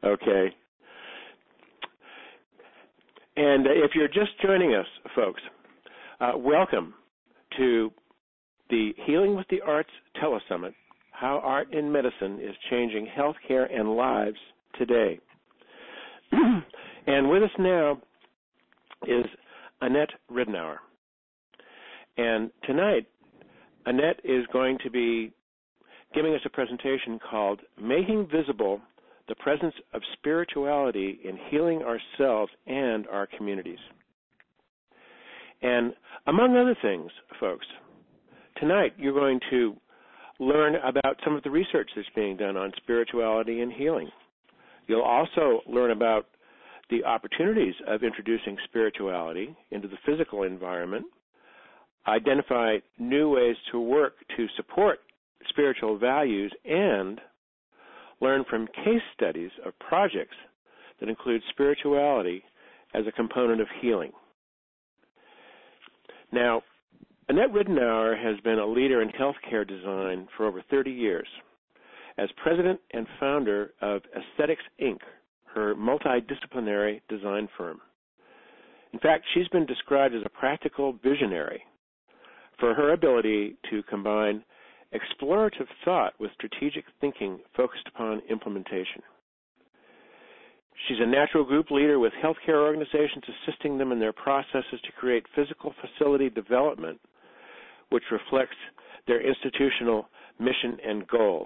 Okay. And if you're just joining us, folks, welcome to the Healing with the Arts Telesummit, How Art in Medicine is Changing Healthcare and Lives Today. And with us now is Annette Ridenour. And tonight, Annette is going to be giving us a presentation called Making Visible the Presence of Spirituality in Healing Ourselves and Our Communities. And among other things, folks, tonight you're going to learn about some of the research that's being done on spirituality and healing. You'll also learn about the opportunities of introducing spirituality into the physical environment, identify new ways to work to support spiritual values, and learn from case studies of projects that include spirituality as a component of healing. Now, Annette Ridenour has been a leader in healthcare design for over 30 years. As president and founder of Aesthetics, Inc., her multidisciplinary design firm. In fact, she's been described as a practical visionary for her ability to combine explorative thought with strategic thinking focused upon implementation. She's a natural group leader with healthcare organizations, assisting them in their processes to create physical facility development which reflects their institutional mission and goals.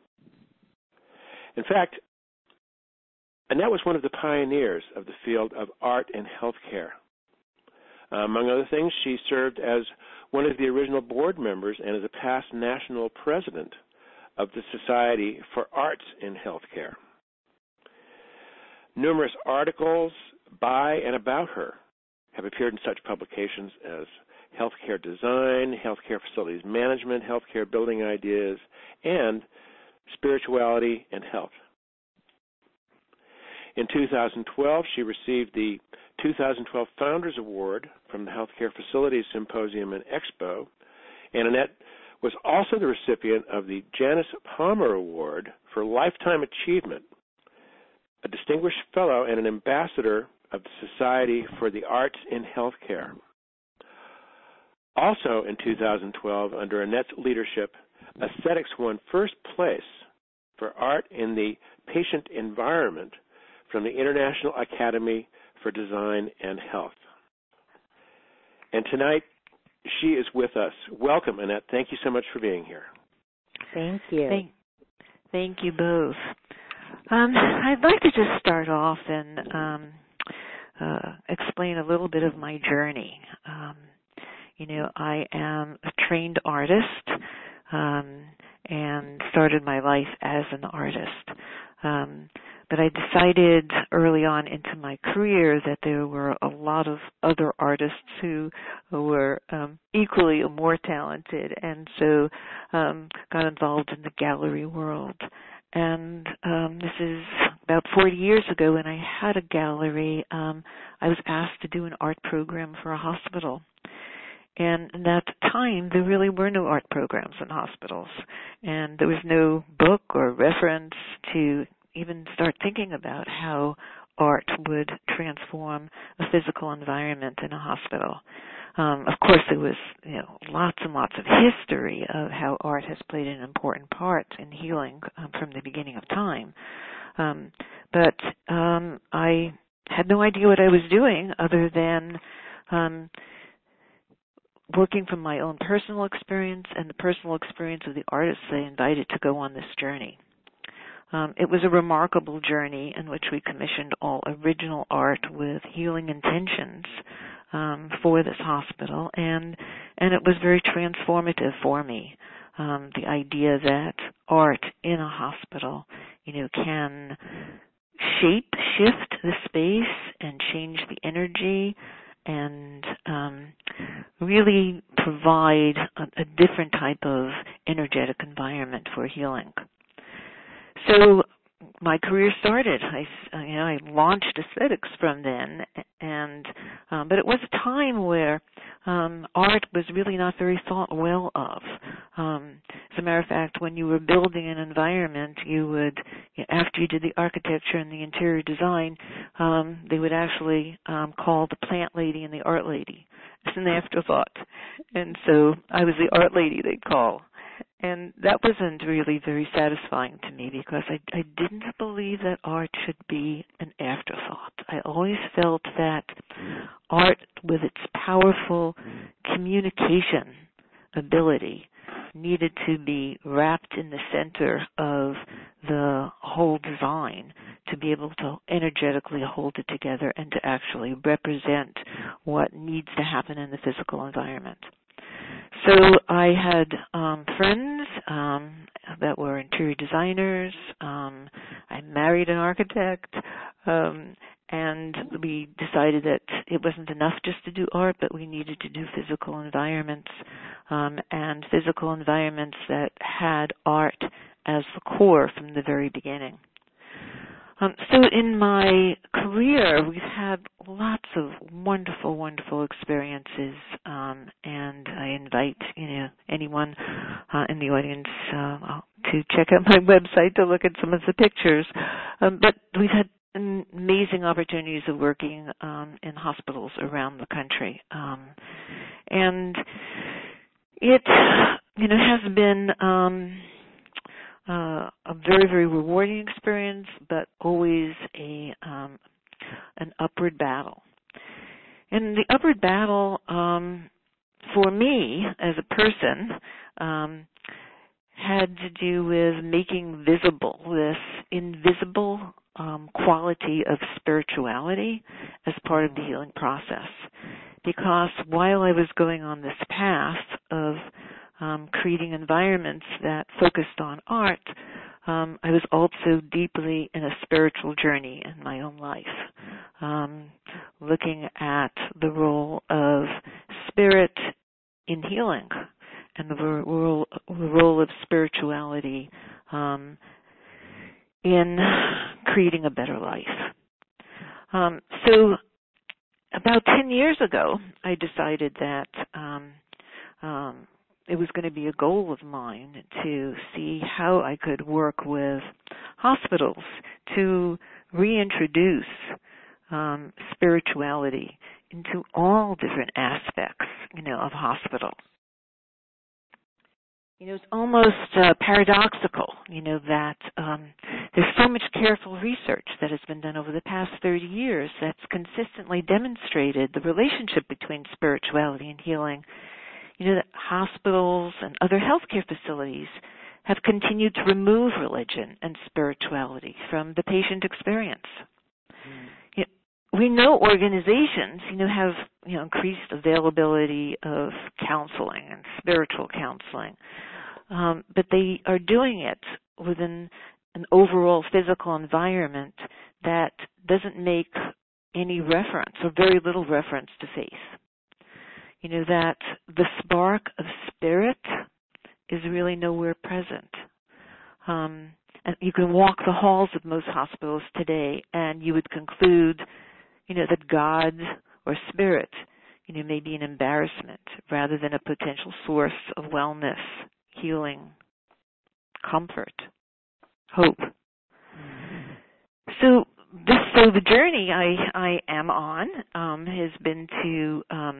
In fact, Annette was one of the pioneers of the field of art and healthcare. Among other things, she served as one of the original board members and is a past national president of the Society for Arts in Healthcare. Numerous articles by and about her have appeared in such publications as Healthcare Design, Healthcare Facilities Management, Healthcare Building Ideas, and Spirituality and Health. In 2012, she received the 2012 Founders Award from the Healthcare Facilities Symposium and Expo, and Annette was also the recipient of the Janice Palmer Award for Lifetime Achievement, a distinguished fellow and an ambassador of the Society for the Arts in Healthcare. Also in 2012, under Annette's leadership, Aesthetics won first place for art in the patient environment from the International Academy for Design and Health. And tonight, she is with us. Welcome, Annette. Thank you so much for being here. Thank you. Thank you both. I'd like to just start off and explain a little bit of my journey. I am a trained artist and started my life as an artist. But I decided early on into my career that there were a lot of other artists who were equally or more talented, and so got involved in the gallery world. And this is about 40 years ago when I had a gallery. I was asked to do an art program for a hospital. And at that time, there really were no art programs in hospitals. And there was no book or reference to even start thinking about how art would transform a physical environment in a hospital. Of course, there was lots and lots of history of how art has played an important part in healing from the beginning of time. But I had no idea what I was doing other than working from my own personal experience and the personal experience of the artists I invited to go on this journey. It was a remarkable journey in which we commissioned all original art with healing intentions for this hospital, and it was very transformative for me. The idea that art in a hospital, can shift the space and change the energy and really provide a different type of energetic environment for healing. So my career started. I launched Aesthetics from then, but it was a time where art was really not very thought well of. As a matter of fact, when you were building an environment, you would, after you did the architecture and the interior design, they would actually call the plant lady and the art lady as an afterthought. And so I was the art lady they'd call. And that wasn't really very satisfying to me because I didn't believe that art should be an afterthought. I always felt that art, with its powerful communication ability, needed to be wrapped in the center of the whole design to be able to energetically hold it together and to actually represent what needs to happen in the physical environment. So I had friends that were interior designers. I married an architect, and we decided that it wasn't enough just to do art, but we needed to do physical environments, and physical environments that had art as the core from the very beginning. So in my career, we've had lots of wonderful, wonderful experiences, and I invite anyone in the audience to check out my website to look at some of the pictures. But we've had amazing opportunities of working in hospitals around the country, and it has been a very, very rewarding experience, but always an upward battle. And the upward battle, for me as a person, had to do with making visible this invisible quality of spirituality as part of the healing process. Because while I was going on this path of creating environments that focused on art, I was also deeply in a spiritual journey in my own life, looking at the role of spirit in healing and the role of spirituality in creating a better life. So about 10 years ago, I decided that it was going to be a goal of mine to see how I could work with hospitals to reintroduce spirituality into all different aspects, of hospital. It's almost paradoxical, that there's so much careful research that has been done over the past 30 years that's consistently demonstrated the relationship between spirituality and healing. That hospitals and other healthcare facilities have continued to remove religion and spirituality from the patient experience. We know organizations, have, increased availability of counseling and spiritual counseling, but they are doing it within an overall physical environment that doesn't make any reference or very little reference to faith. That the spark of spirit is really nowhere present. And you can walk the halls of most hospitals today and you would conclude, that God or spirit, may be an embarrassment rather than a potential source of wellness, healing, comfort, hope. So the journey I am on has been to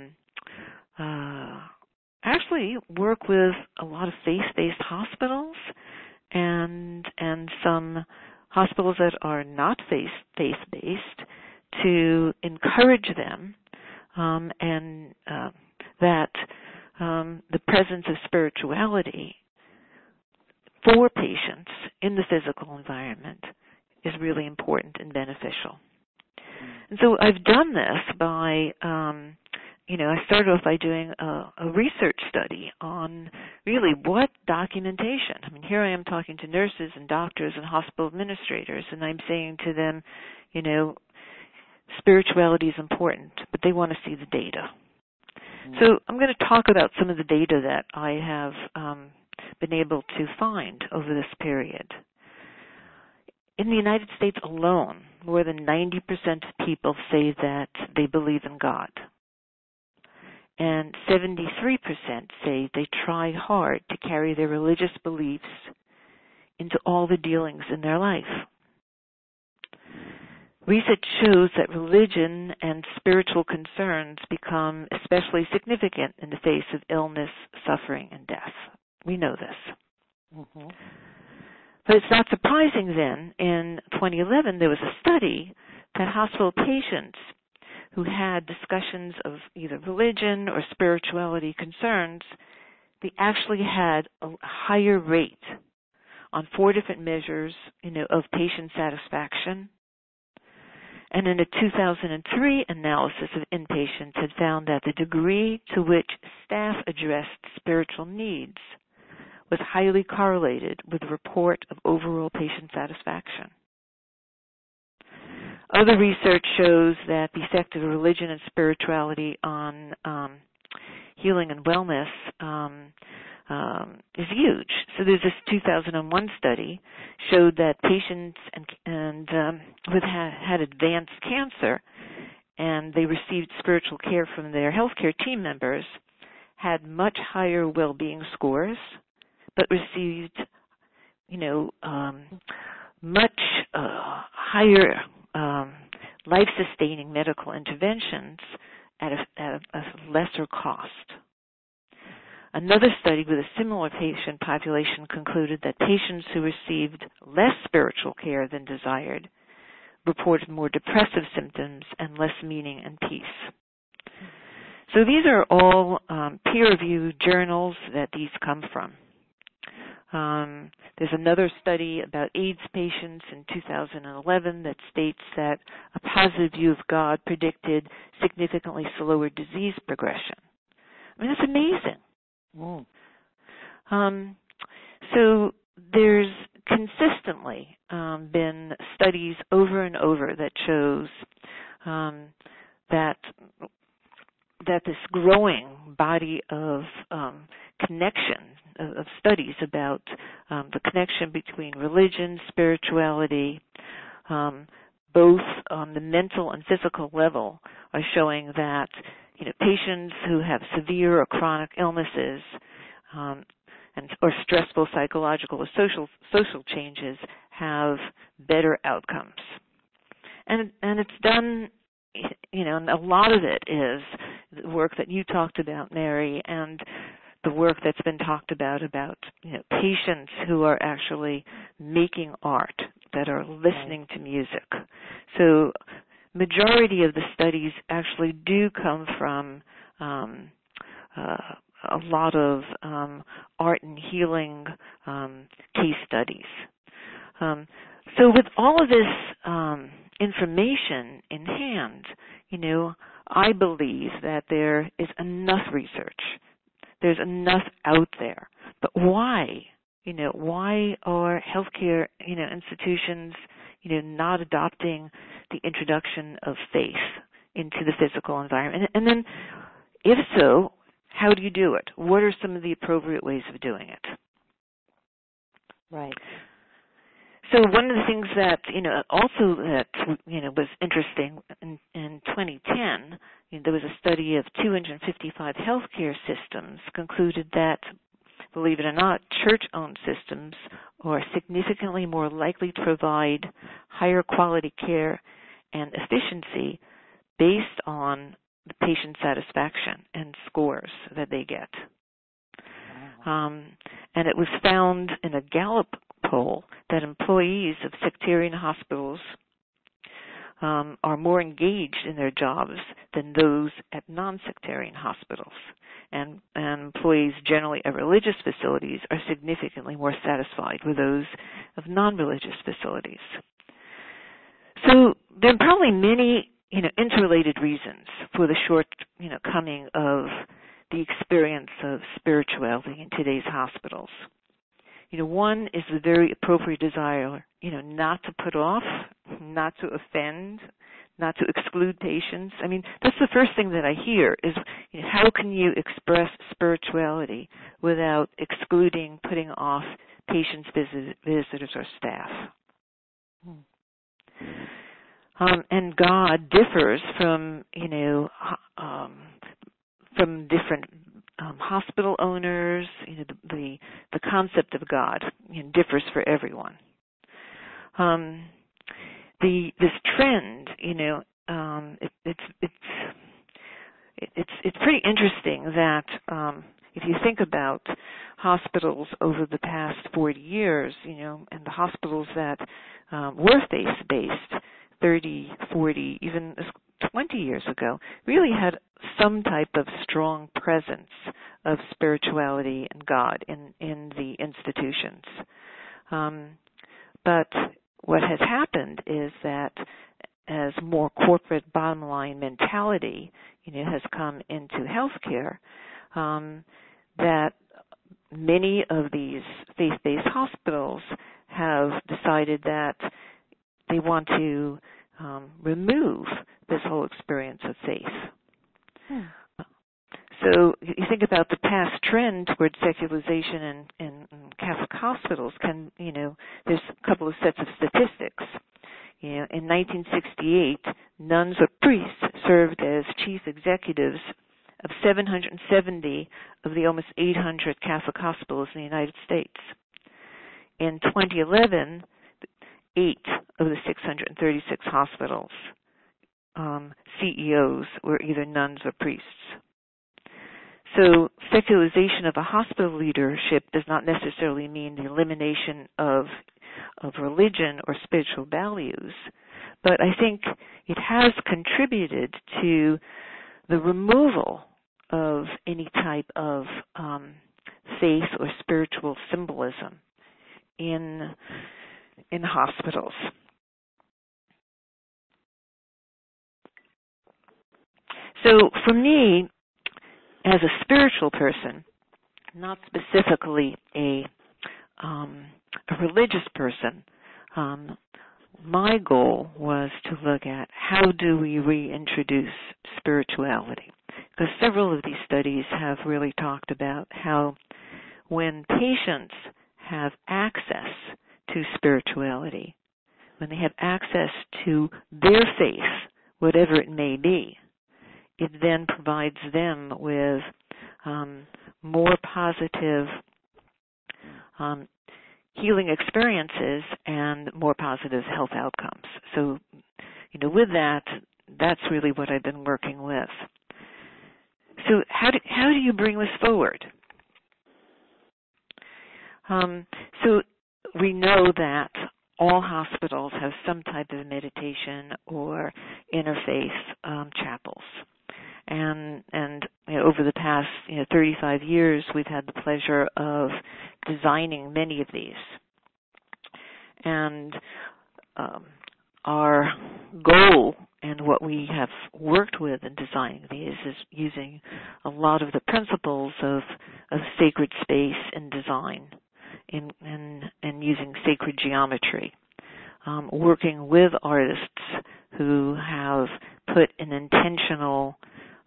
actually work with a lot of faith-based hospitals and some hospitals that are not faith-based to encourage them and that the presence of spirituality for patients in the physical environment is really important and beneficial. And so I've done this by I started off by doing a research study on really what documentation. Here I am talking to nurses and doctors and hospital administrators, and I'm saying to them, spirituality is important, but they want to see the data. So I'm going to talk about some of the data that I have been able to find over this period. In the United States alone, more than 90% of people say that they believe in God. and 73% say they try hard to carry their religious beliefs into all the dealings in their life. Research shows that religion and spiritual concerns become especially significant in the face of illness, suffering, and death. We know this. Mm-hmm. But it's not surprising then, in 2011, there was a study that hospital patients who had discussions of either religion or spirituality concerns, they actually had a higher rate on 4 different measures, of patient satisfaction. And in a 2003 analysis of inpatients had found that the degree to which staff addressed spiritual needs was highly correlated with the report of overall patient satisfaction. Other research shows that the effect of religion and spirituality on healing and wellness is huge. So there's this 2001 study showed that patients who had advanced cancer and they received spiritual care from their healthcare team members had much higher well-being scores, but received, much higher life-sustaining medical interventions at a lesser cost. Another study with a similar patient population concluded that patients who received less spiritual care than desired reported more depressive symptoms and less meaning and peace. So these are all peer-reviewed journals that these come from. There's another study about AIDS patients in 2011 that states that a positive view of God predicted significantly slower disease progression. I mean, that's amazing. So there's consistently been studies over and over that shows that this growing body of connection of studies about the connection between religion, spirituality, both on the mental and physical level, are showing that patients who have severe or chronic illnesses or stressful psychological or social changes have better outcomes. And it's done, and a lot of it is the work that you talked about, Mary, and the work that's been talked about patients who are actually making art, that are listening to music. So majority of the studies actually do come from a lot of art and healing case studies. So with all of this information in hand, I believe that there is enough research. There's enough out there. But why? Why are healthcare, institutions, not adopting the introduction of faith into the physical environment? And then, if so, how do you do it? What are some of the appropriate ways of doing it? Right. So one of the things that, also that, was interesting in 2010, there was a study of 255 healthcare systems concluded that, believe it or not, church-owned systems are significantly more likely to provide higher quality care and efficiency based on the patient satisfaction and scores that they get. And it was found in a Gallup poll that employees of sectarian hospitals are more engaged in their jobs than those at non-sectarian hospitals. And employees generally at religious facilities are significantly more satisfied with those of non-religious facilities. So there are probably many, interrelated reasons for the shortcoming of the experience of spirituality in today's hospitals. One is the very appropriate desire, not to put off, not to offend, not to exclude patients. I mean, that's the first thing that I hear is, how can you express spirituality without excluding, putting off patients, visitors, or staff? And God differs from, from different hospital owners. The concept of God differs for everyone. This trend, it's pretty interesting that if you think about hospitals over the past 40 years, and the hospitals that were faith-based 30, 40, even 20 years ago, really had some type of strong presence of spirituality and God in the institutions. But what has happened is that as more corporate bottom line mentality has come into healthcare, that many of these faith-based hospitals have decided that they want to remove this whole experience of faith. So you think about the past trend toward secularization in Catholic hospitals. There's a couple of sets of statistics. In 1968, nuns or priests served as chief executives of 770 of the almost 800 Catholic hospitals in the United States. In 2011, 8 of the 636 hospitals, CEOs were either nuns or priests. So secularization of a hospital leadership does not necessarily mean the elimination of religion or spiritual values, but I think it has contributed to the removal of any type of faith or spiritual symbolism in hospitals. So for me, as a spiritual person, not specifically a religious person, my goal was to look at how do we reintroduce spirituality. Because several of these studies have really talked about how when patients have access to spirituality, when they have access to their faith, whatever it may be, it then provides them with more positive healing experiences and more positive health outcomes. So, with that, that's really what I've been working with. So how do you bring this forward? So we know that all hospitals have some type of meditation or interfaith chapels. And over the past 35 years, we've had the pleasure of designing many of these. And our goal and what we have worked with in designing these is using a lot of the principles of sacred space in design and using sacred geometry. Working with artists who have put an intentional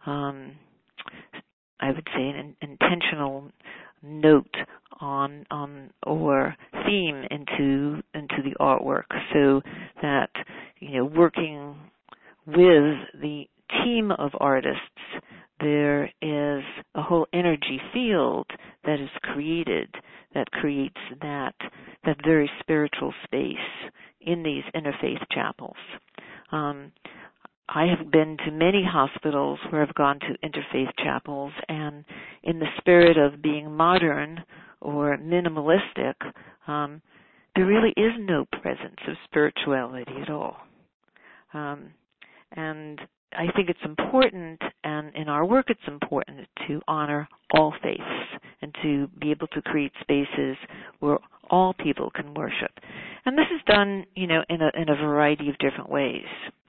I would say an intentional note on or theme into the artwork, so that working with the team of artists, there is a whole energy field that is created that creates that very spiritual space in these interfaith chapels. I have been to many hospitals where I've gone to interfaith chapels, and in the spirit of being modern or minimalistic, there really is no presence of spirituality at all. And I think it's important, and in our work it's important, to honor all faiths and to be able to create spaces where all people can worship. And this is done, in a variety of different ways.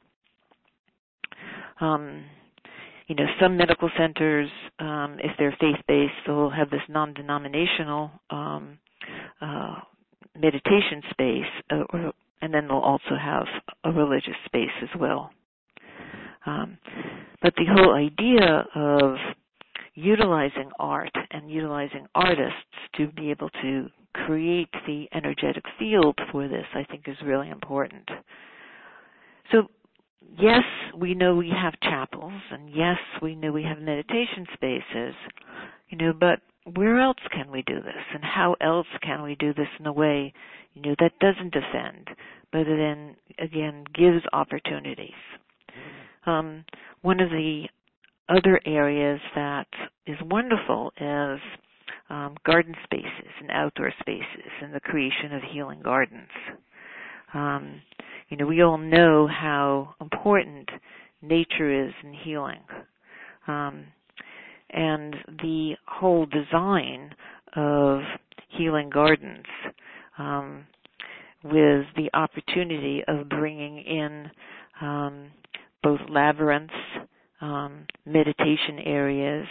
Some medical centers, if they're faith-based, they'll have this non-denominational meditation space, and then they'll also have a religious space as well. But the whole idea of utilizing art and utilizing artists to be able to create the energetic field for this, I think, is really important. So, yes, we know we have chapels, and yes, we know we have meditation spaces, but where else can we do this, and how else can we do this in a way, that doesn't offend, but then, again, gives opportunities. One of the other areas that is wonderful is garden spaces and outdoor spaces and the creation of healing gardens. We all know how important nature is in healing. And the whole design of healing gardens with the opportunity of bringing in both labyrinths, meditation areas,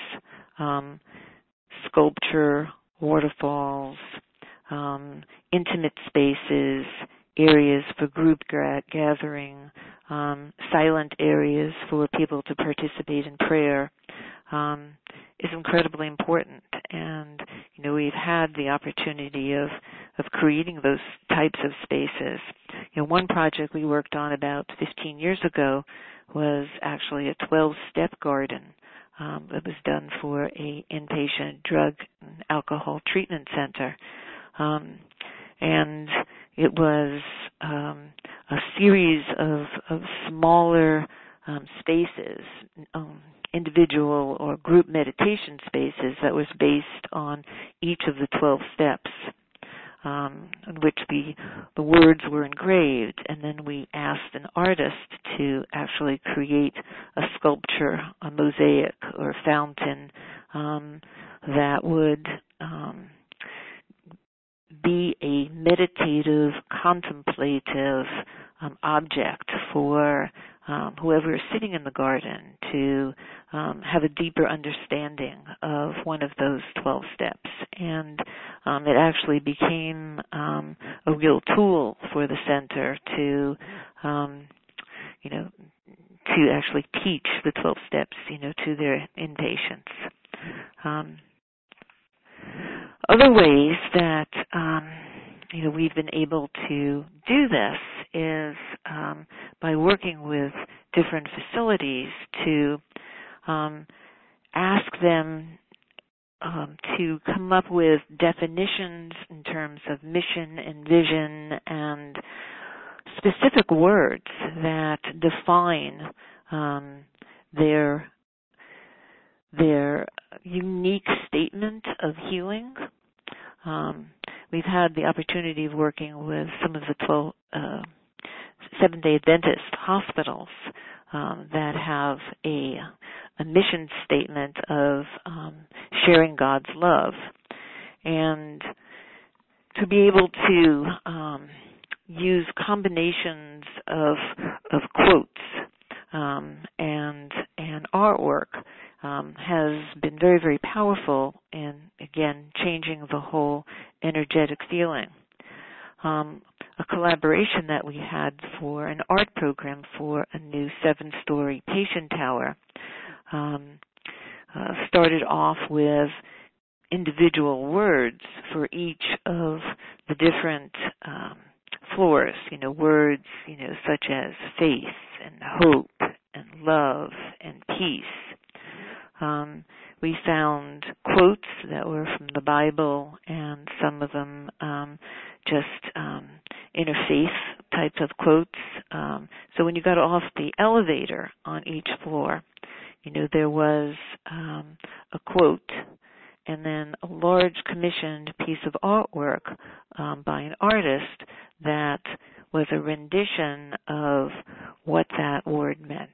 sculpture, waterfalls, intimate spaces, areas for group gathering, silent areas for people to participate in prayer, is incredibly important. And, we've had the opportunity of creating those types of spaces. One project we worked on about 15 years ago was actually a 12-step garden. It was done for a inpatient drug and alcohol treatment center. And it was a series of smaller spaces, individual or group meditation spaces that was based on each of the 12 steps, in which the words were engraved, and then we asked an artist to actually create a sculpture, a mosaic, or a fountain that would be a meditative, contemplative object for whoever is sitting in the garden to have a deeper understanding of one of those 12 steps. And it actually became a real tool for the center to actually teach the 12 steps, to their inpatients. Other ways that we've been able to do this is by working with different facilities to ask them to come up with definitions in terms of mission and vision and specific words that define their unique statement of healing. We've had the opportunity of working with some of the Seventh-day Adventist hospitals that have a mission statement of sharing God's love. And to be able to use combinations of quotes and artwork has been very, very powerful in, again, changing the whole energetic feeling. A collaboration that we had for an art program for a new 7-story patient tower started off with individual words for each of the different floors, words, such as faith and hope and love and peace. We found quotes that were from the Bible and some of them just interfaith types of quotes. So when you got off the elevator on each floor, there was a quote and then a large commissioned piece of artwork by an artist that was a rendition of what that word meant.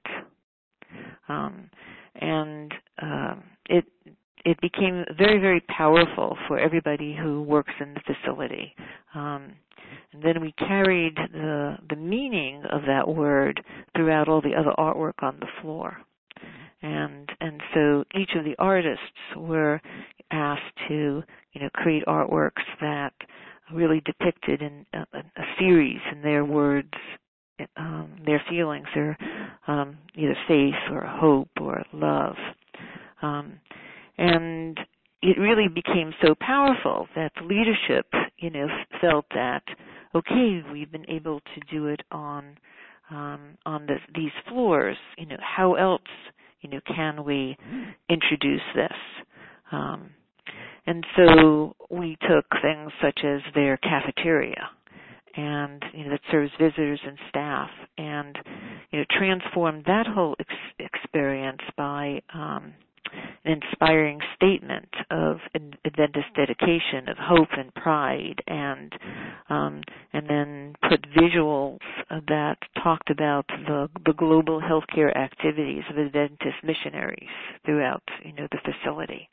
And it became very, very powerful for everybody who works in the facility. And then we carried the meaning of that word throughout all the other artwork on the floor. And so each of the artists were asked to, create artworks that really depicted in a series in their words, their feelings, their either faith or hope or love. And it really became so powerful that the leadership, felt that, okay, we've been able to do it on on these floors, how else, can we introduce this? And so we took things such as their cafeteria, and that serves visitors and staff, and transformed that whole experience by an inspiring statement of Adventist dedication, of hope and pride, and then put visuals that talked about the global healthcare activities of Adventist missionaries throughout the facility.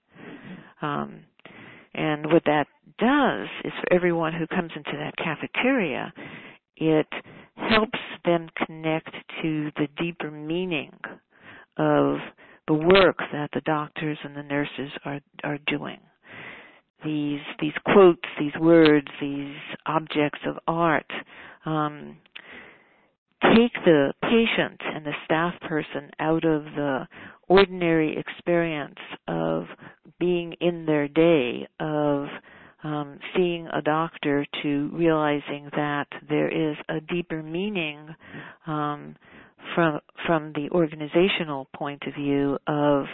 And what that does is, for everyone who comes into that cafeteria, it helps them connect to the deeper meaning of the work that the doctors and the nurses are doing. These quotes, these words, these objects of art take the patient and the staff person out of the ordinary experience of being in their day, of seeing a doctor, to realizing that there is a deeper meaning from the organizational point of view of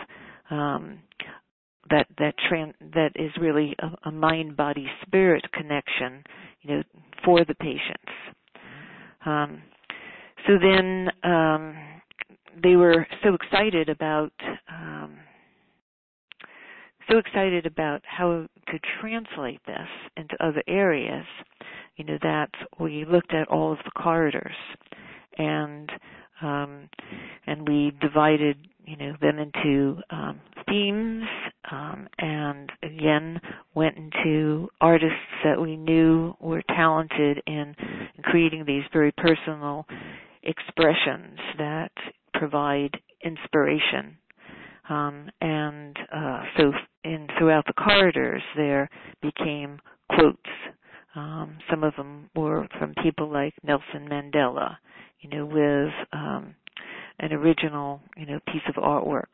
that is really a mind-body-spirit connection, for the patients. So then they were so excited about how to translate this into other areas, that we looked at all of the corridors, and we divided them into themes, and again went into artists that we knew were talented in creating these very personal expressions that provide inspiration. So throughout the corridors there became quotes. Some of them were from people like Nelson Mandela, with an original, piece of artwork.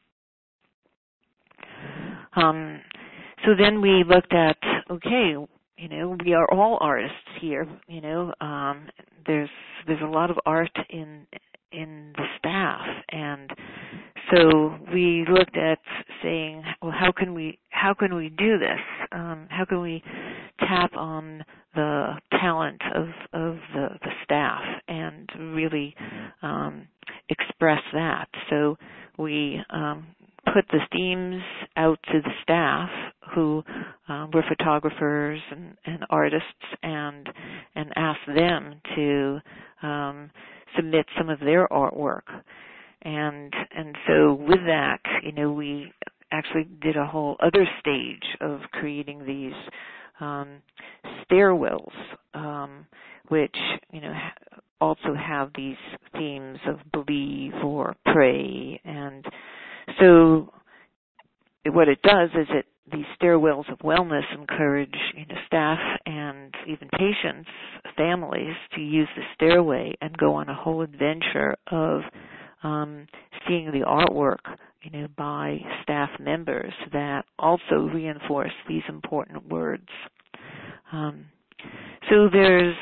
So then we looked at, okay, we are all artists here. There's a lot of art in the staff, and so we looked at saying, well, how can we do this? How can we tap on the talent of the staff and really express that? So we put the themes out to the staff, who were photographers and artists, and asked them to submit some of their artwork. And so with that, we actually did a whole other stage of creating these stairwells, which also have these themes of believe or pray. And so what it does is these stairwells of wellness encourage staff and even patients, families, to use the stairway and go on a whole adventure of seeing the artwork by staff members that also reinforce these important words. So there's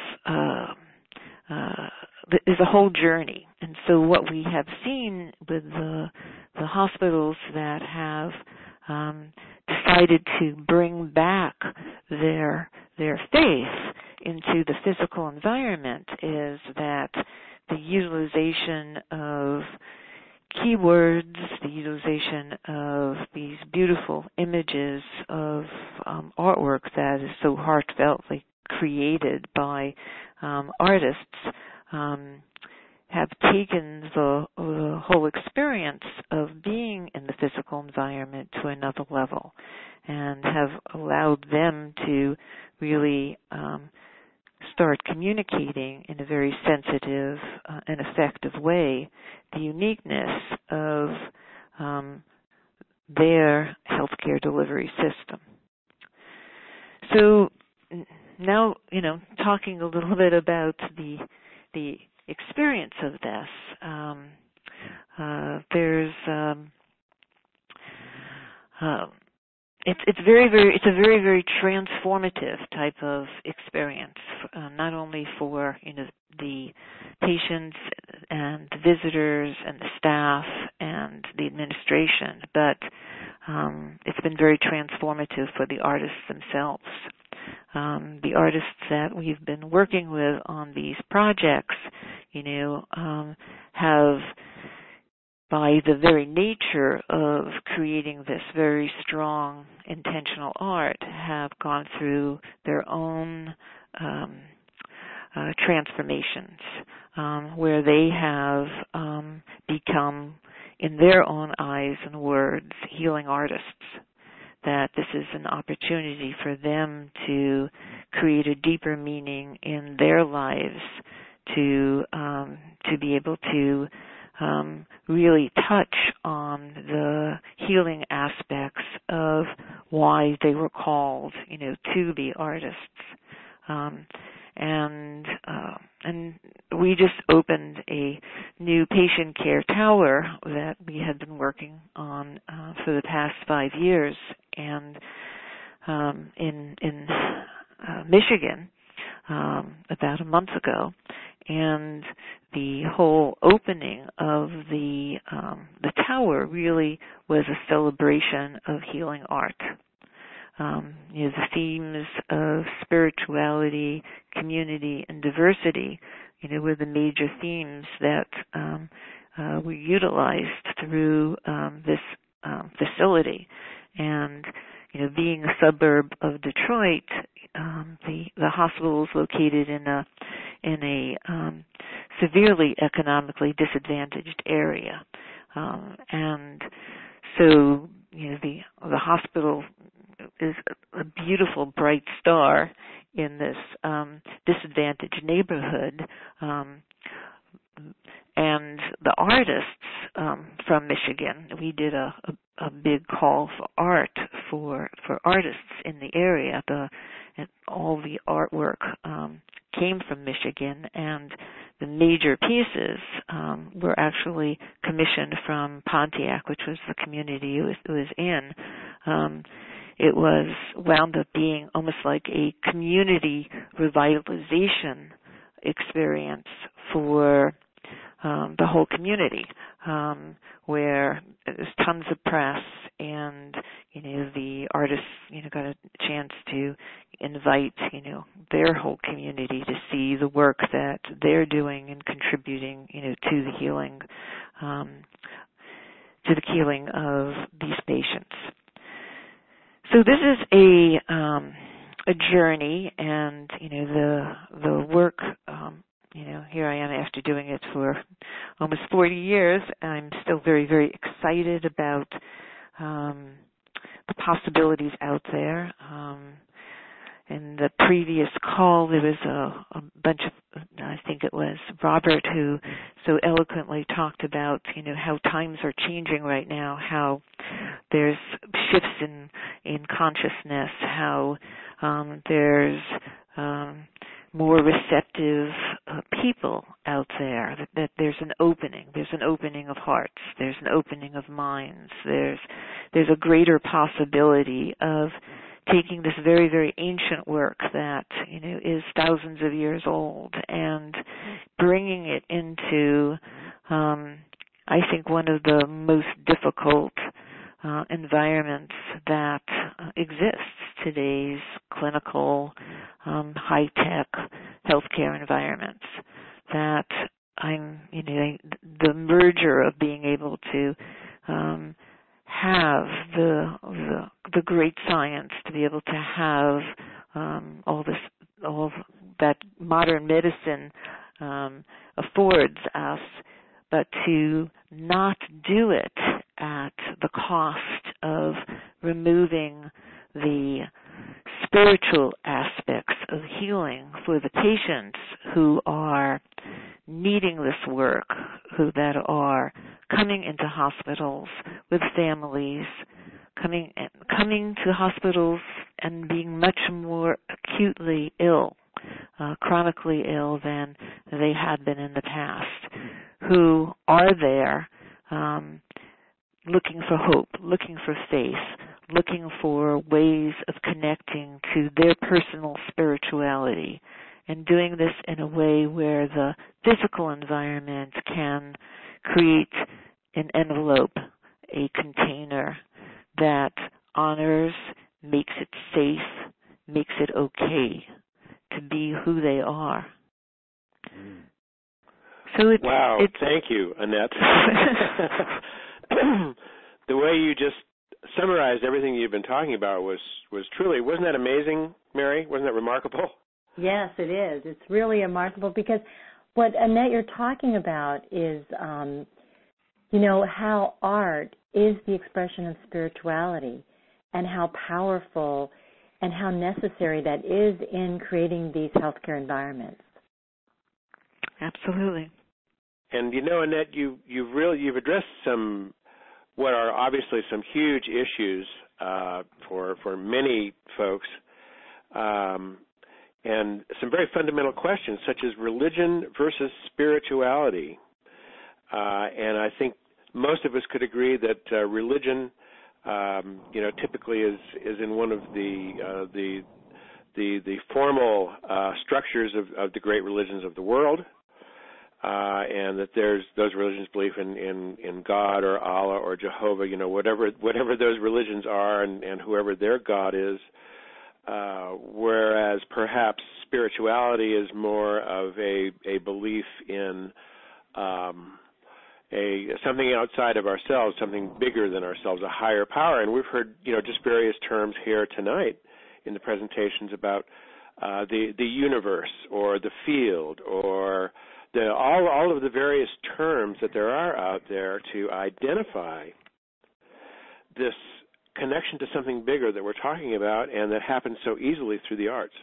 a whole journey. And so what we have seen with the hospitals that have decided to bring back their faith into the physical environment is that the utilization of keywords, the utilization of these beautiful images of artwork that is so heartfeltly created by artists, have taken the whole experience of being in the physical environment to another level, and have allowed them to really start communicating in a very sensitive and effective way the uniqueness of their healthcare delivery system. So now, talking a little bit about the experience of this, it's a very transformative type of experience, not only for the patients and the visitors and the staff and the administration, but it's been very transformative for the artists themselves. The artists that we've been working with on these projects, have, by the very nature of creating this very strong intentional art, have gone through their own transformations, where they have become, in their own eyes and words, healing artists. That this is an opportunity for them to create a deeper meaning in their lives, to be able to really touch on the healing aspects of why they were called, to be artists. And we just opened a new patient care tower that we had been working on for the past 5 years, and in Michigan about a month ago. And the whole opening of the tower really was a celebration of healing art. The themes of spirituality, community, and diversity, were the major themes that we utilized through this facility. And being a suburb of Detroit, the hospital is located in a severely economically disadvantaged area, and so the hospital is a beautiful bright star in this disadvantaged neighborhood, and the artists from Michigan, we did a big call for art for artists in the area. All the artwork came from Michigan, and the major pieces were actually commissioned from Pontiac, which was the community it was in. It wound up being almost like a community revitalization experience for the whole community, where there's tons of press, and the artists got a chance to invite their whole community to see the work that they're doing and contributing to the healing of these patients. So this is a journey, and the work. Here I am after doing it for almost 40 years. I'm still very, very excited about the possibilities out there. In the previous call, there was a bunch of, I think it was Robert, who so eloquently talked about, how times are changing right now, how there's shifts in consciousness, how there's more receptive people out there, that there's an opening of hearts, there's an opening of minds, there's a greater possibility of taking this very, very ancient work that is thousands of years old and bringing it into I think one of the most difficult environments that exists, today's clinical, high-tech healthcare environments. That the merger of being able to have the great science, to be able to have all that modern medicine affords us, but to not do it at the cost of removing the spiritual aspects of healing for the patients who are needing this work, that are coming into hospitals with families, coming to hospitals and being much more acutely ill, chronically ill than they had been in the past, who are there looking for hope, looking for faith, looking for ways of connecting to their personal spirituality and doing this in a way where the physical environment can create an envelope, a container that honors, makes it safe, makes it okay to be who they are. So wow, thank you, Annette. The way you just summarized everything you've been talking about was truly, wasn't that amazing, Mary? Wasn't that remarkable? Yes, it is. It's really remarkable because what, Annette, you're talking about is, how art is the expression of spirituality and how powerful and how necessary that is in creating these healthcare environments. Absolutely. And Annette, you've addressed what are obviously some huge issues for many folks, and some very fundamental questions such as religion versus spirituality. And I think most of us could agree that religion, typically is in one of the formal structures of the great religions of the world. And that there's those religions believe in God or Allah or Jehovah, whatever those religions are, and whoever their God is. Whereas perhaps spirituality is more of a belief in something outside of ourselves, something bigger than ourselves, a higher power. And we've heard just various terms here tonight in the presentations about the universe or the field or all of the various terms that there are out there to identify this connection to something bigger that we're talking about and that happens so easily through the arts.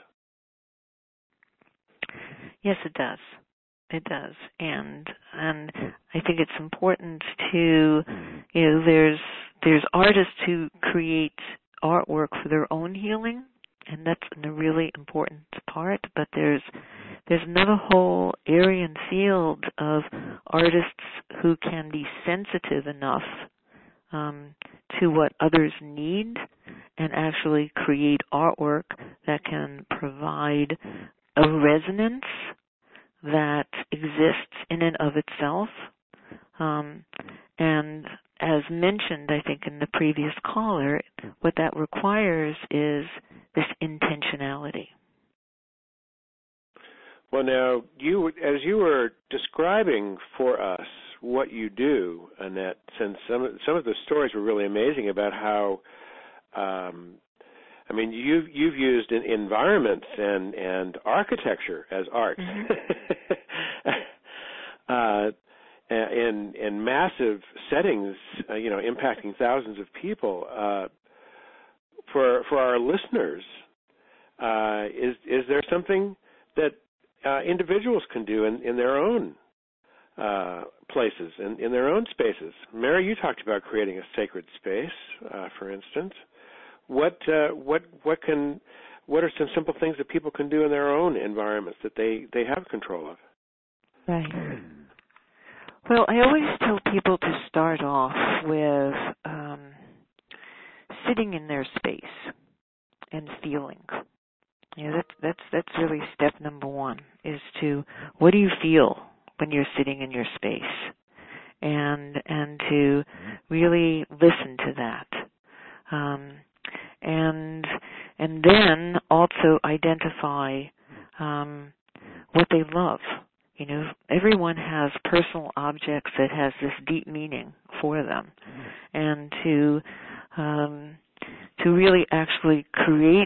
Yes, it does. It does. And I think it's important to, there's artists who create artwork for their own healing, and that's a really important part, but there's another whole area and field of artists who can be sensitive enough to what others need and actually create artwork that can provide a resonance that exists in and of itself. And as mentioned, I think, in the previous caller, what that requires is this intentionality. Well, now, as you were describing for us what you do, Annette, since some of the stories were really amazing about how, you've used environments and architecture as art, in massive settings, impacting thousands of people. For our listeners, is there something that individuals can do in their own places and in their own spaces? Mary, you talked about creating a sacred space, for instance. What are some simple things that people can do in their own environments that they have control of? Right. Well, I always tell people to start off with sitting in their space and feeling. That's really step number one, is to, what do you feel when you're sitting in your space? And to really listen to that. And then also identify what they love. Everyone has personal objects that has this deep meaning for them. And to really actually create,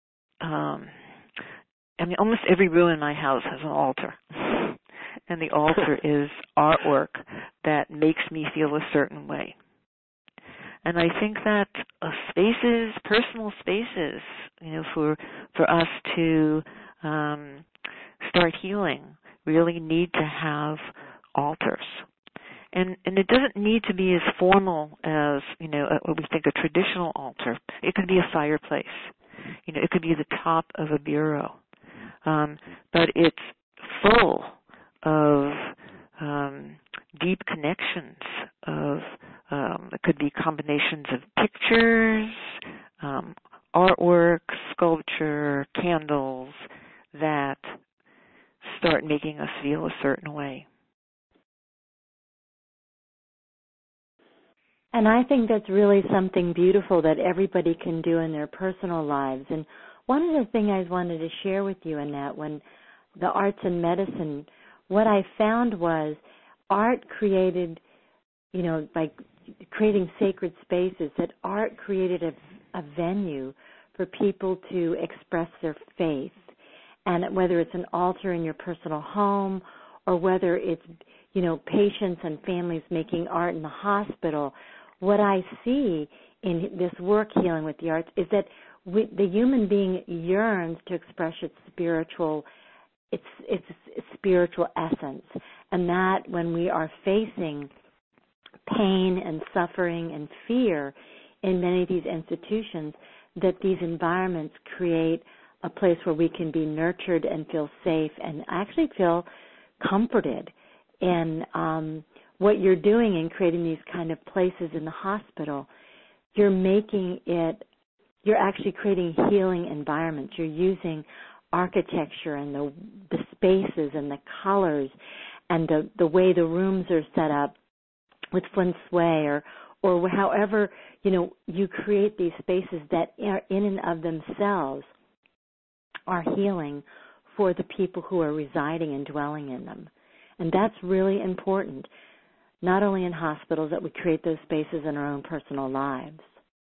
almost every room in my house has an altar. And the altar is artwork that makes me feel a certain way. And I think that spaces, personal spaces, for us to start healing, really need to have altars. And it doesn't need to be as formal as, what we think a traditional altar. It could be a fireplace. It could be the top of a bureau. But it's full of deep connections of, it could be combinations of pictures, artwork, sculpture, candles that start making us feel a certain way. And I think that's really something beautiful that everybody can do in their personal lives. And one of the things I wanted to share with you, Annette, when the arts and medicine, what I found was art created, by creating sacred spaces, that art created a venue for people to express their faith. And whether it's an altar in your personal home or whether it's, patients and families making art in the hospital, what I see in this work, Healing with the Arts, is that the human being yearns to express its spiritual essence, and that when we are facing pain and suffering and fear in many of these institutions, that these environments create a place where we can be nurtured and feel safe and actually feel comforted. And what you're doing in creating these kind of places in the hospital, you're actually creating healing environments. You're using architecture and the spaces and the colors and the way the rooms are set up with feng shui or however, you create these spaces that are in and of themselves are healing for the people who are residing and dwelling in them. And that's really important, not only in hospitals, that we create those spaces in our own personal lives.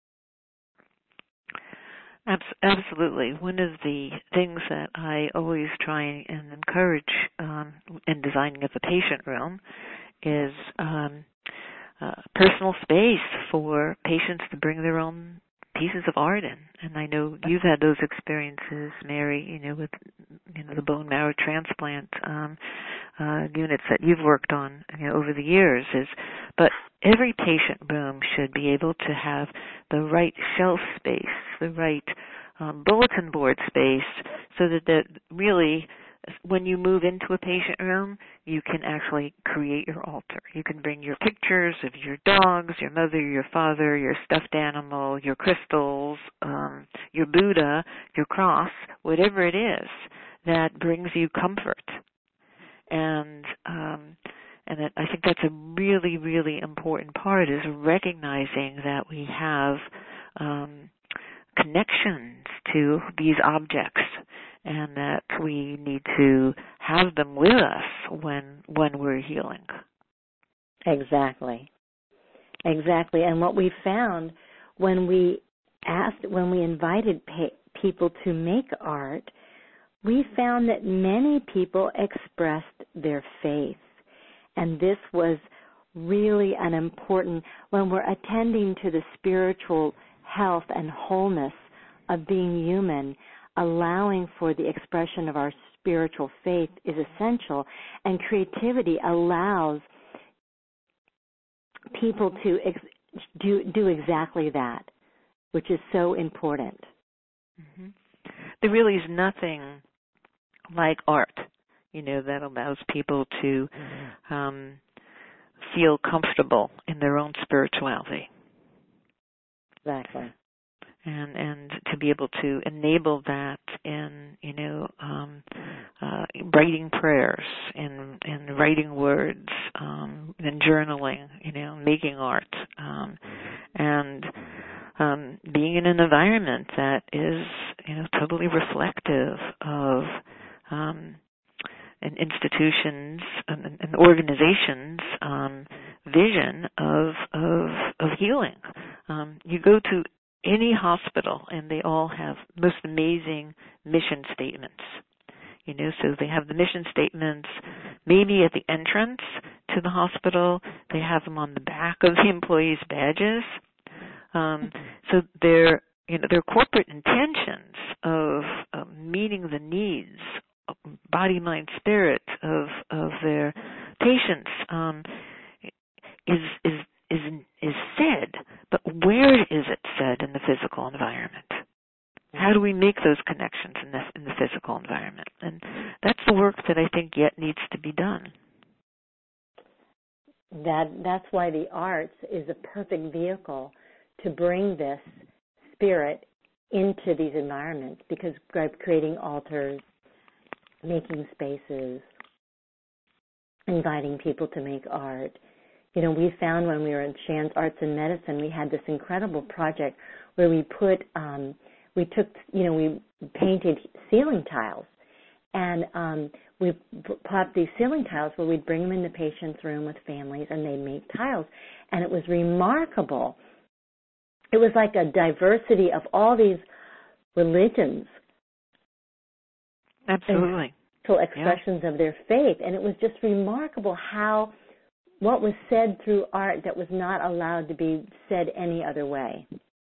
Absolutely. One of the things that I always try and encourage in designing of a patient room is personal space for patients to bring their own pieces of art in. And I know you've had those experiences, Mary, with the bone marrow transplant units that you've worked on over the years. But every patient room should be able to have the right shelf space, the right bulletin board space, so that really, when you move into a patient room, you can actually create your altar. You can bring your pictures of your dogs, your mother, your father, your stuffed animal, your crystals, your Buddha, your cross, whatever it is that brings you comfort. And I think that's a really, really important part, is recognizing that we have connections to these objects, and that we need to have them with us when we're healing. Exactly. And what we found when we invited people to make art, we found that many people expressed their faith. And this was really an important, when we're attending to the spiritual health and wholeness of being human, allowing for the expression of our spiritual faith is essential, and creativity allows people to do exactly that, which is so important. Mm-hmm. There really is nothing like art, that allows people to feel comfortable in their own spirituality. Exactly. And to be able to enable that in, writing prayers and writing words, and journaling, making art, and being in an environment that is, totally reflective of an institution's and organization's vision of healing. You go to any hospital, and they all have most amazing mission statements. So they have the mission statements maybe at the entrance to the hospital. They have them on the back of the employees' badges. So they're corporate intentions of meeting the needs, body, mind, spirit of their patients is said, but where is it said in the physical environment? How do we make those connections in the physical environment? And that's the work that I think yet needs to be done. That's why the arts is a perfect vehicle to bring this spirit into these environments, because by creating altars making spaces, inviting people to make art. You know, we found when we were in Shands Arts and Medicine, we had this incredible project where we we painted ceiling tiles. And we popped these ceiling tiles where we'd bring them in the patient's room with families, and they'd make tiles. And it was remarkable. It was like a diversity of all these religions. Absolutely. And expressions of their faith. And it was just remarkable what was said through art that was not allowed to be said any other way.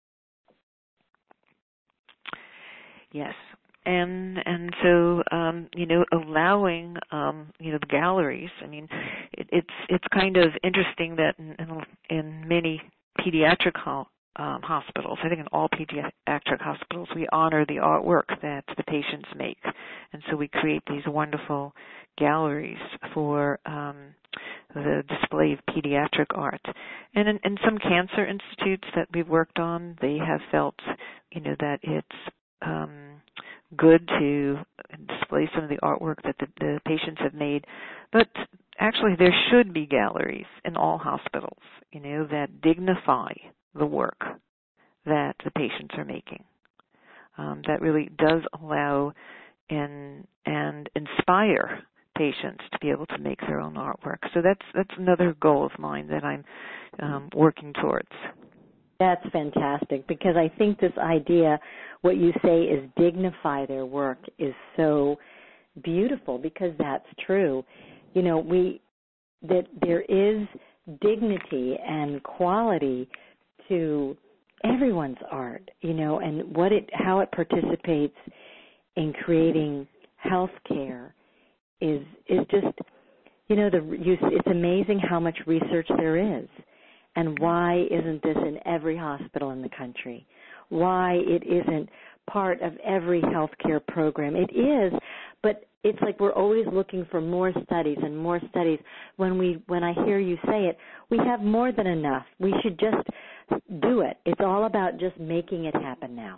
Yes. And so allowing the galleries. I mean, it's kind of interesting that in many pediatric hospitals, I think in all pediatric hospitals, we honor the artwork that the patients make, and so we create these wonderful galleries for the display of pediatric art. And in some cancer institutes that we've worked on, they have felt that it's good to display some of the artwork that the patients have made. But actually there should be galleries in all hospitals, that dignify the work that the patients are making. That really does allow and inspire patients to be able to make their own artwork. So that's another goal of mine that I'm working towards. That's fantastic, because I think this idea, what you say is dignify their work, is so beautiful, because that's true. That there is dignity and quality to everyone's art, and how it participates in creating health care is just, it's amazing how much research there is. And why isn't this in every hospital in the country? Why it isn't part of every healthcare program? It is, but it's like we're always looking for more studies and more studies. When I hear you say it, we have more than enough. We should just do it. It's all about just making it happen now.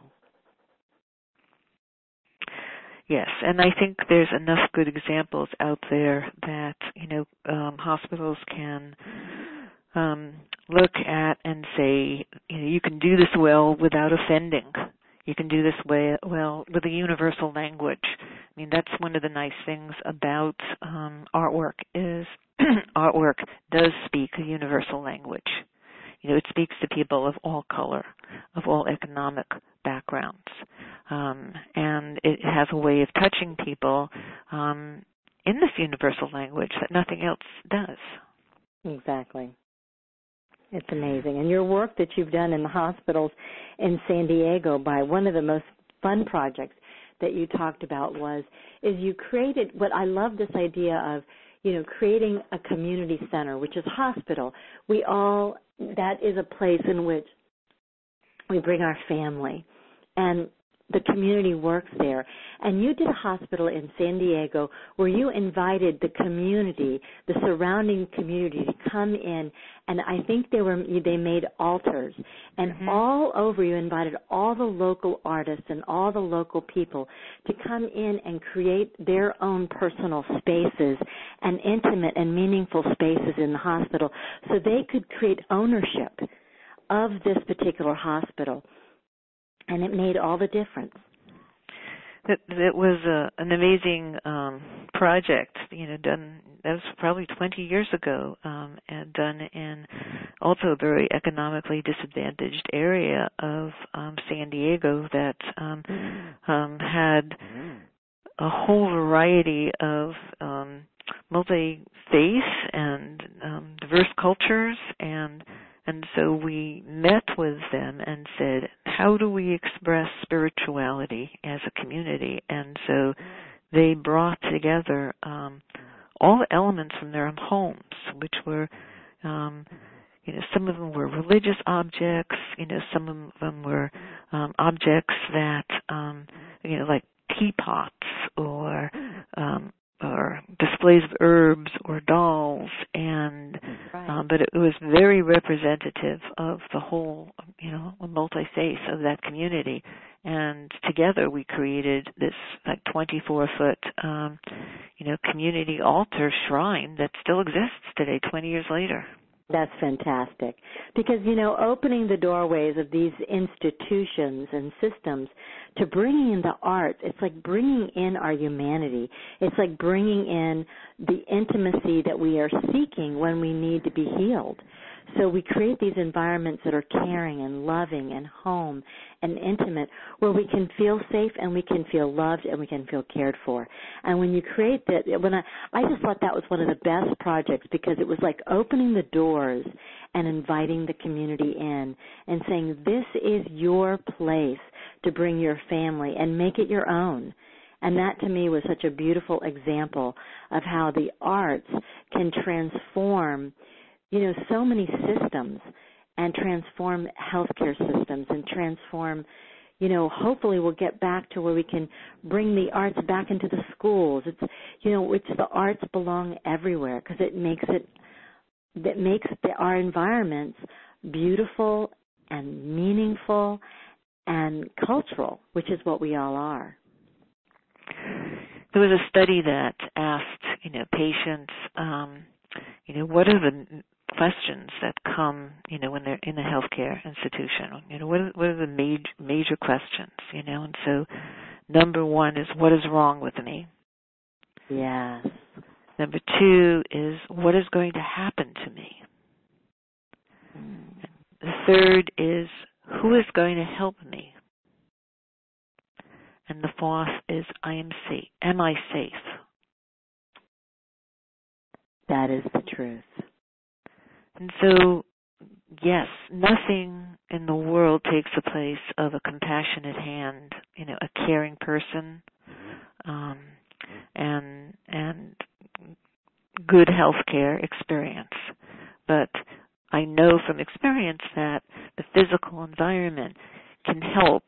Yes, and I think there's enough good examples out there that, hospitals can look at and say, you can do this well without offending. You can do this well with a universal language. I mean, that's one of the nice things about artwork is artwork does speak a universal language. It speaks to people of all color, of all economic backgrounds. And it has a way of touching people in this universal language that nothing else does. Exactly. It's amazing. And your work that you've done in the hospitals in San Diego, by one of the most fun projects that you talked about is you created what I love, this idea of, creating a community center, which is hospital. That is a place in which we bring our family, and the community works there. And you did a hospital in San Diego where you invited the community, the surrounding community, to come in, and I think they made altars. And all over, you invited all the local artists and all the local people to come in and create their own personal spaces and intimate and meaningful spaces in the hospital, so they could create ownership of this particular hospital. And it made all the difference. It was an amazing project, done, that was probably 20 years ago, and done in also a very economically disadvantaged area of San Diego that had a whole variety of multi-faith and diverse cultures, and so we met with them and said, how do we express spirituality as a community? And so they brought together all the elements from their homes, which were, some of them were religious objects, some of them were objects that, like teapots or displays of herbs or dolls, and but it was very representative of the whole, multi-faith of that community. And together we created this like 24-foot, community altar shrine that still exists today, 20 years later. That's fantastic. Because, opening the doorways of these institutions and systems to bringing in the art, it's like bringing in our humanity. It's like bringing in the intimacy that we are seeking when we need to be healed. So we create these environments that are caring and loving and home and intimate, where we can feel safe and we can feel loved and we can feel cared for. And when you create that, I just thought that was one of the best projects, because it was like opening the doors and inviting the community in and saying, this is your place to bring your family and make it your own. And that to me was such a beautiful example of how the arts can transform so many systems, and transform healthcare systems, and transform, hopefully we'll get back to where we can bring the arts back into the schools. It's, the arts belong everywhere, because it makes our environments beautiful and meaningful and cultural, which is what we all are. There was a study that asked, patients, what are the questions that come, when they're in a healthcare institution. What are the major questions, And so number one is, what is wrong with me? Yes. Number two is, what is going to happen to me? The third is, who is going to help me? And the fourth is, am I safe? That is the truth. And so, yes, nothing in the world takes the place of a compassionate hand, a caring person, and good healthcare experience. But I know from experience that the physical environment can help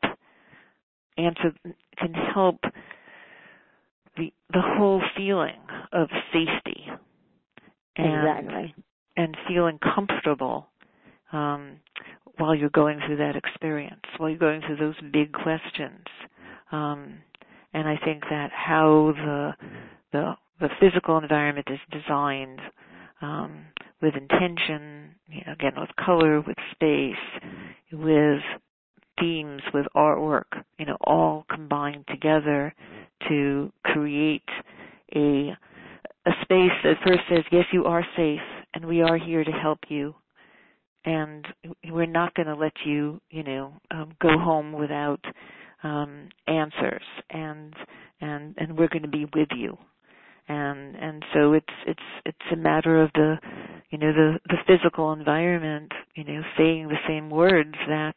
the whole feeling of safety. Exactly. And feeling comfortable while you're going through that experience, while you're going through those big questions. And I think that how the physical environment is designed with intention, again, with color, with space, with themes, with artwork, all combined together to create a space that first says, yes, you are safe, and we are here to help you, and we're not going to let you, go home without answers, and we're going to be with you, and so it's a matter of the physical environment, saying the same words that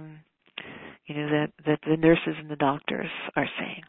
that the nurses and the doctors are saying.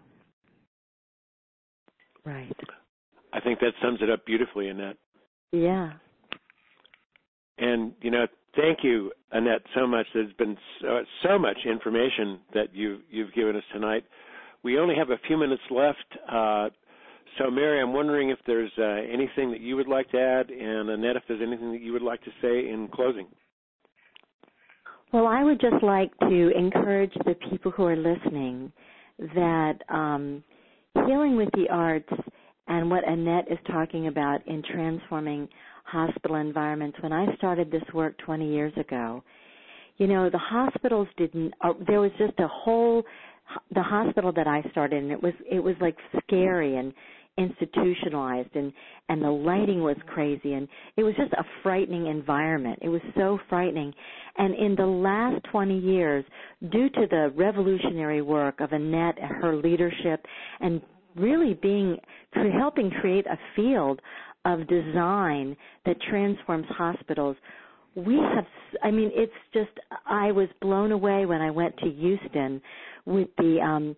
Right. I think that sums it up beautifully, Annette. Yeah. And, thank you, Annette, so much. There's been so much information that you've given us tonight. We only have a few minutes left. So, Mary, I'm wondering if there's anything that you would like to add, and Annette, if there's anything that you would like to say in closing. Well, I would just like to encourage the people who are listening that healing with the arts and what Annette is talking about in transforming hospital environments. When I started this work 20 years ago, the hospitals there was just the hospital that I started in, it was like scary and institutionalized, and the lighting was crazy, and it was just a frightening environment. It was so frightening. And in the last 20 years, due to the revolutionary work of Annette and her leadership, and really helping create a field of design that transforms hospitals, I was blown away when I went to Houston with the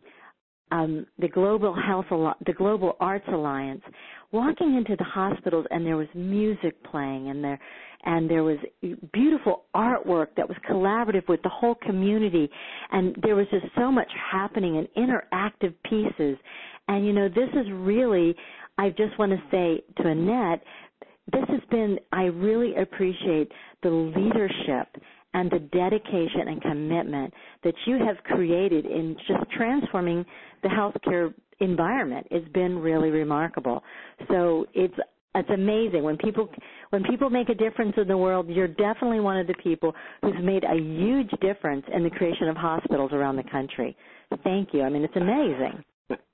Global Arts Alliance, walking into the hospitals, and there was music playing, and there was beautiful artwork that was collaborative with the whole community, and there was just so much happening in interactive pieces. And this is really, I just want to say to Annette, I really appreciate the leadership and the dedication and commitment that you have created in just transforming the healthcare environment has been really remarkable. So it's amazing when people make a difference in the world. You're definitely one of the people who's made a huge difference in the creation of hospitals around the country. Thank you. I mean, it's amazing.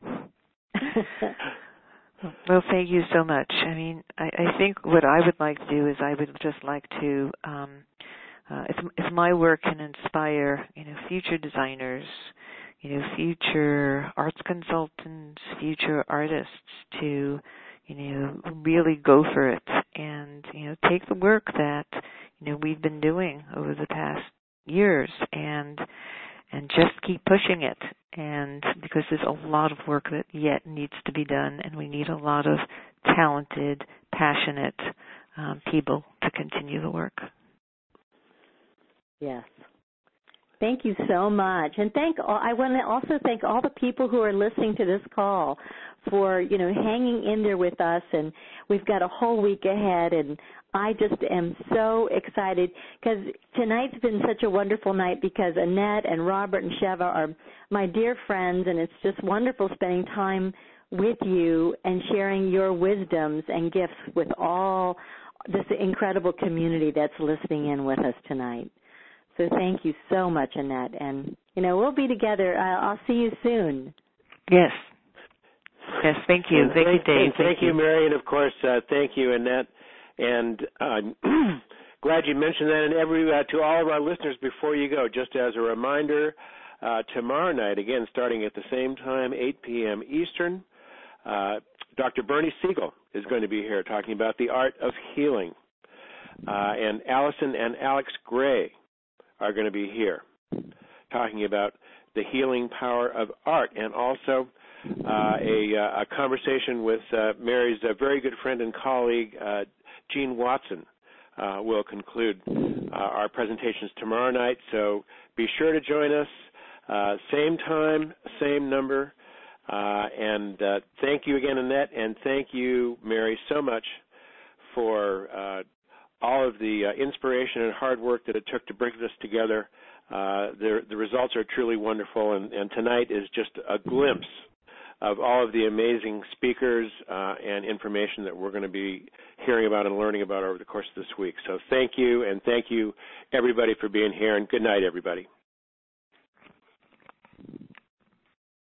Well, thank you so much. I mean, I think what I would like to do is I would just like to, if my work can inspire, future designers, future arts consultants, future artists to, really go for it and, take the work that, we've been doing over the past years and just keep pushing it. And because there's a lot of work that yet needs to be done, and we need a lot of talented, passionate people to continue the work. Yes. Thank you so much. And I want to also thank all the people who are listening to this call for, hanging in there with us. And we've got a whole week ahead, and I just am so excited because tonight's been such a wonderful night because Annette and Robert and Sheva are my dear friends, and it's just wonderful spending time with you and sharing your wisdoms and gifts with all this incredible community that's listening in with us tonight. So thank you so much, Annette. And, we'll be together. I'll see you soon. Yes. Yes, thank you. Thank you, Dave. Thank you, Mary. And, of course, thank you, Annette. And I'm glad you mentioned that. And to all of our listeners, before you go, just as a reminder, tomorrow night, again, starting at the same time, 8 p.m. Eastern, Dr. Bernie Siegel is going to be here talking about the art of healing. And Allison and Alex Gray are going to be here talking about the healing power of art, and also a conversation with Mary's very good friend and colleague, Gene Watson, will conclude our presentations tomorrow night. So be sure to join us, same time, same number. And thank you again, Annette, and thank you, Mary, so much for all of the inspiration and hard work that it took to bring this together. The results are truly wonderful, and tonight is just a glimpse of all of the amazing speakers and information that we're going to be hearing about and learning about over the course of this week. So thank you, and thank you, everybody, for being here, and good night, everybody.